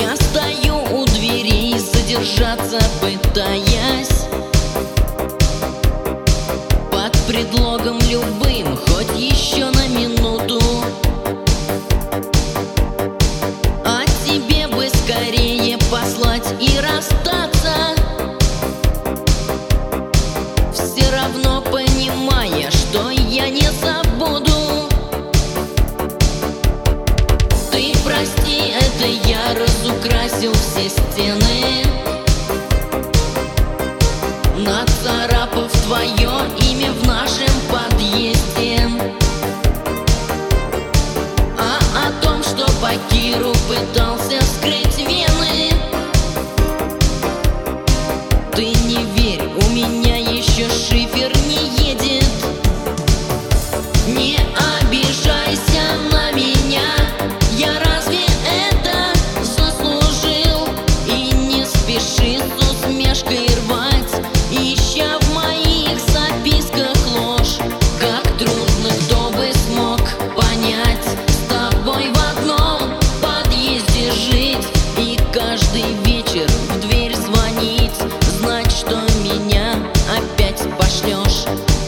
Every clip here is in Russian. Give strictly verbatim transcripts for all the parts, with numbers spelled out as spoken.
Я стою у дверей, задержаться пытаясь, под предлогом любым, хоть еще на минуту. А тебе бы скорее послать и расстаться, все равно понимая, что я не забуду. Ты прости, это я разукрасил все стены, нацарапав твое имя в нашем подъезде. А о том, что по Киру пытался вскрыть вены, ты не верь, у меня еще шифер не едет. Не обижайся на меня, я разве это заслужил? И не спеши с усмешкой рвать, ища в моих записках ложь. Как трудно, кто бы смог понять, с тобой в одном подъезде жить и каждый вечер в дверь звонить, знать, что меня опять пошлешь.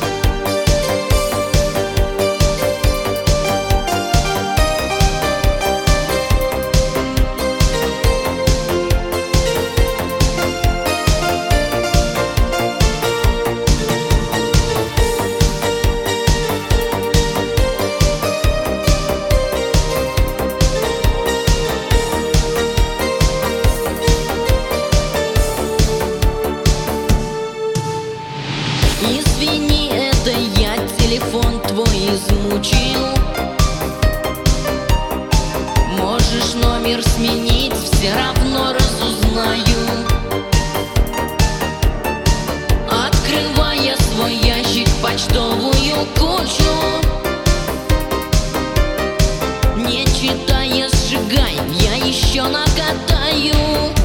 Извини, это я телефон твой измучил. Можешь номер сменить, все равно разузнаю. Открывая свой ящик, почтовую кучу, не читая, сжигай, я еще накатаю.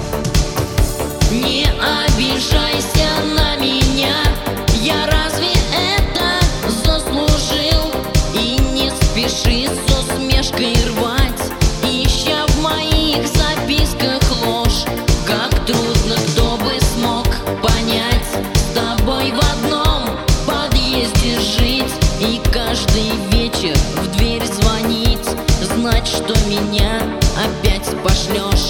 Не обижайся на меня, я разве это заслужил? И не спеши с усмешкой рвать, ища в моих записках ложь. Как трудно, кто бы смог понять, с тобой в одном подъезде жить и каждый вечер в дверь звонить, знать, что меня опять пошлешь.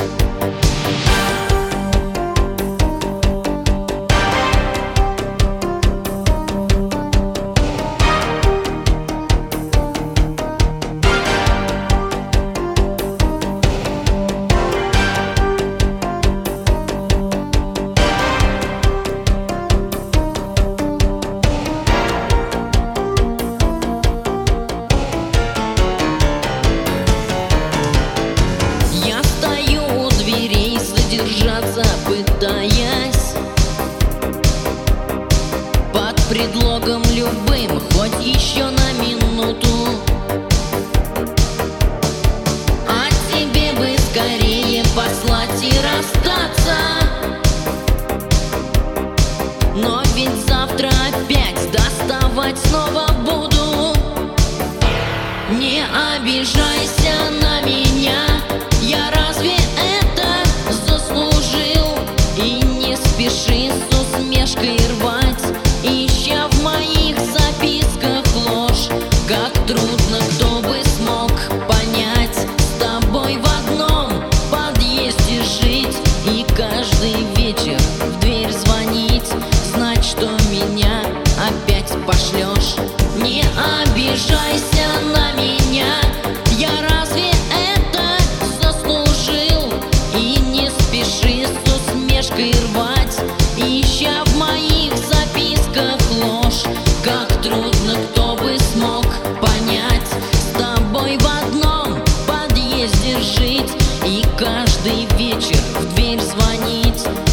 Задержаться пытаясь, под предлогом любым, хоть еще на минуту. А тебе бы скорее послать и расстаться, но ведь завтра опять доставать снова буду. Не обижайся на меня, я разве это заслужил? И не спеши с усмешкой рвать, ища в моих записках ложь. Как трудно, кто бы смог понять, с тобой в одном подъезде жить и каждый вечер в дверь звонить, знать, что меня опять пошлешь. Не обижайся на меня, я разве это заслужил? И не спеши с усмешкой рвать, ища в моих записках ложь. Как трудно, кто бы смог понять, с тобой в одном подъезде жить и каждый вечер в дверь звонить,